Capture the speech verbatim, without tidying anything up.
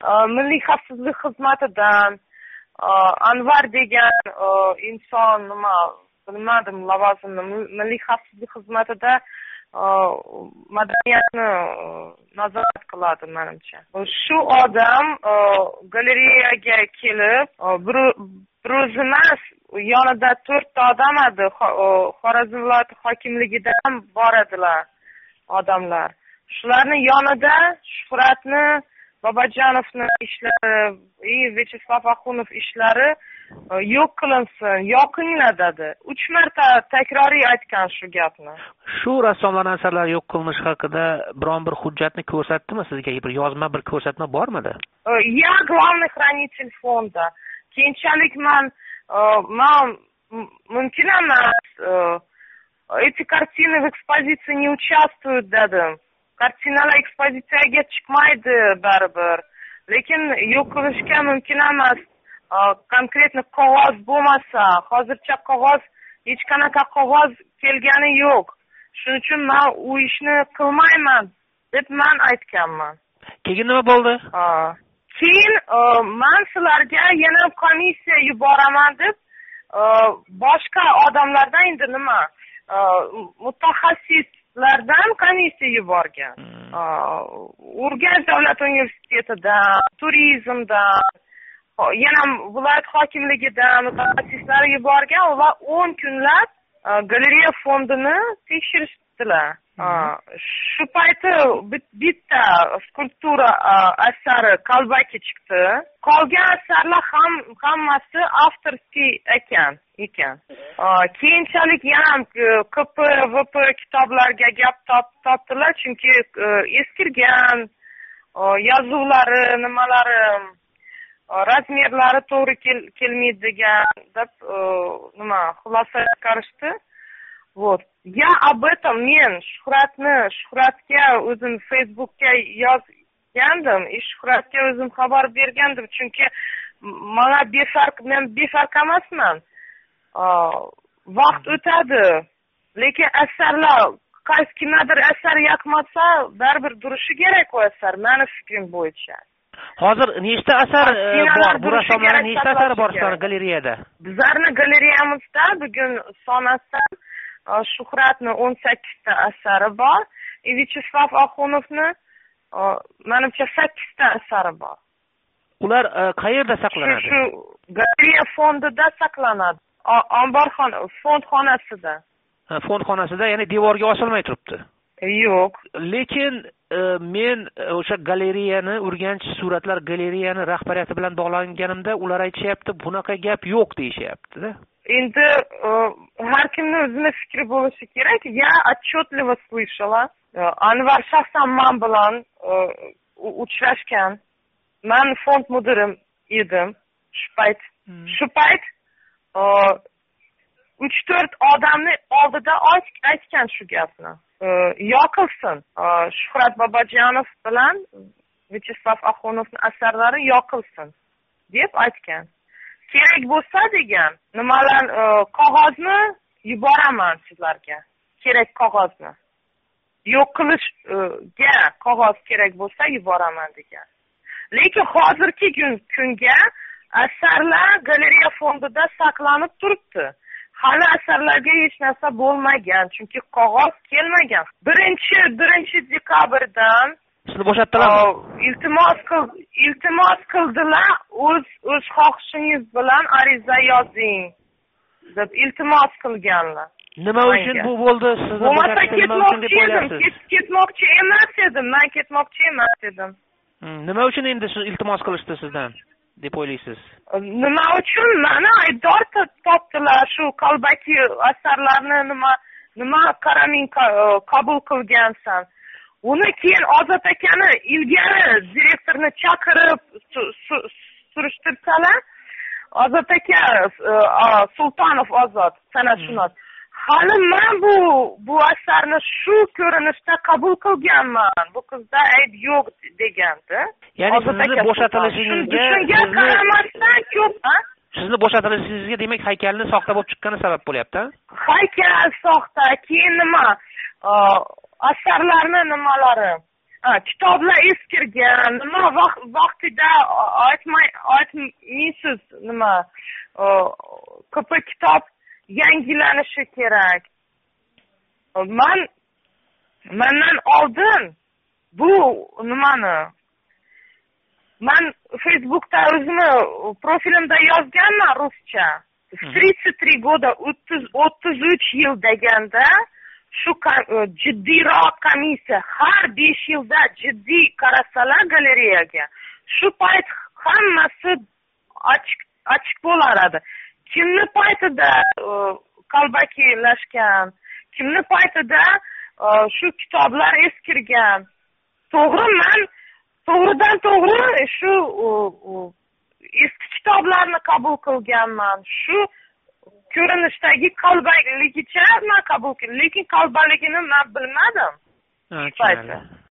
milliy xavfsizlik xizmatidan Anvar degan inson nima bilmadim lavozimni milliy xavfsizlik xizmatida madaniyatni nazorat qiladi menimcha. Shu odam galereyaga kelib bir o'zi emas, yonida to'rtta odam edi. Xorazm viloyati hokimligidan bor edilar odamlar. Shularni yonida Shuhratni Bobojonovni ishlari, Vyacheslav Axunov ishlari yo'q qilinsin, yoqinglar dedi. uch marta takroriy aytgan shu gapni. Shu rassomlarning asarlari yo'q qilinishi haqida biron bir hujjatni ko'rsatdimi sizga? Bir yozma, bir ko'rsatma bormidi? Я главный хранитель фонда. Keyinchalik men men mumkin emas, эти картины в экспозиции не участвуют dedim. Kartinalar ekspozitsiyaga chiqmaydi baribir. Lekin yo'q qilishga mumkin emas. Konkretni qog'oz bo'lmasa, hozircha qog'oz, hech qanaqa qog'oz kelgani yo'q. Shuning uchun men u ishni qilmayman deb men aytganman. Keyin nima bo'ldi? Keyin men sizlarga yana komissiya yuboraman deb boshqa odamlardan endi nima, mutaxassislardan komissiya yuborgan. Urganch davlat universitetidan, turizmdan, yana viloyat hokimligidan mutaxassislar yuborgan. Ular o'n kunlab galereya fondini tekshirishdilar. Shu payti bitta skulptura asari qalbaki chiqdi. Qolgan asarlar ham hammasi avtorskiy ekan ekan. Keyinchalik yana K P V P kitoblarga gap topdilar, chunki eskirgan yozuvlari, nimalari, razmerlari to'g'ri kelmaydi degan deb nima xulosa chiqarishdi. Вот. Я об этом men Shuhratni, Shuhratga o'zim Facebookga yozgandim, и Shuhratga o'zim xabar bergandim, chunki mana befarq, men befarq emasman. Vaqt o'tadi, lekin asarlar, qaysi kimdir asar yoqmasa, baribir turishi kerak u asar, meni fikrim bo'yicha. Hozir nechta asar bor? Bu rassomlarning nechta asari bor sizlar galereyada? Bizlarning galereyamizda bugun sonasdan Shuhratni o'n sakkizta asari bor, Vyacheslav Axunovni menimcha sakkizta asari bor. Ular qayerda saqlanadi? Shu galereya fondida saqlanadi. Omborxona, fond xonasida. Ha, fond xonasida, ya'ni devorga osilmay turibdi. Yo'q. Lekin men o'sha galereyani, Urganch suratlar galereyani rahbariyati bilan bog'langanimda ular aytishyapti, bunaqa gap yo'q deyishyapti-da. Endi har kimning o'zining fikri bo'lishi kerak. Я отчетливо слышала. Anvar shaxsan men bilan uchrashgan. Men fond mudirim edim shu payt. Shu payt uch to'rt odamni oldida aytgan shu gapni. Yoqilsin. Shuhrat Bobojonov bilan Vyacheslav Axunovning asarlari yoqilsin deb aytgan. Kerak bo'lsa degan, nimalar qog'ozni yuboraman sizlarga. Kerak qog'ozni. Yo'q qilishga qog'oz kerak bo'lsa yuboraman degan. Lekin hozirgi kunga asarlar galereya fondida saqlanib turibdi. Hali asarlarga hech narsa bo'lmagan, chunki qog'oz kelmagan. birinchi birinchi dekabrdan sizni bo'shatdilarmi? Iltimos qil, iltimos qildilar, o'z o'z xohishingiz bilan ariza yozing deb iltimos qilganlar. Nima uchun bu bo'ldi? Sizni bo'lmasa ketmoqchi edim, ketmoqchi emas edim, men ketmoqchi emas edim. Nima uchun endi siz iltimos qilishdi sizdan deb o'ylaysiz? Nima uchun? Meni aybdor topdilar, shu qalbaki asarlarni nima nima qaraming qabul qilgansan. Uni keyin Ozod akani ilgari direktorni chaqirib surishtirsalar, Ozod aka, Sultonov Ozod, san'atshunos, hali men bu bu asarni shu ko'rinishda qabul qilganman. Bu qizda ayb yo'q degandi. Ya'ni sizni bo'shatilishingizga, shunga qaramasdan ko'p, ha? Sizni bo'shatilishingizga demak haykalni soxta bo'lib chiqqani sabab bo'lyapti. Haykal soxta, keyin nima? Asarlarni nimalari, kitoblar eskirgan, nima vaqtida aytmay aytmaysiz, nima ko'p kitob yangilanishi kerak. Man mendan oldin bu nimani man Facebookda o'zimni profilimda yozganman ruscha. тридцать три года, o'ttiz uch yil deganda shu jiddiyroq komissiya har besh yilda jiddiy qarasalar galereyaga, shu payt hammasi ochiq bo'lar edi. Kimni paytida qalbakilashgan, kimni paytida shu kitoblar eskirgan. To'g'ri, men to'g'ridan to'g'ri shu eski kitoblarni qabul qilganman. Shu ko'rinishdagi qalbakligicha men qabul qildim, lekin qalbaligini men bilmadim.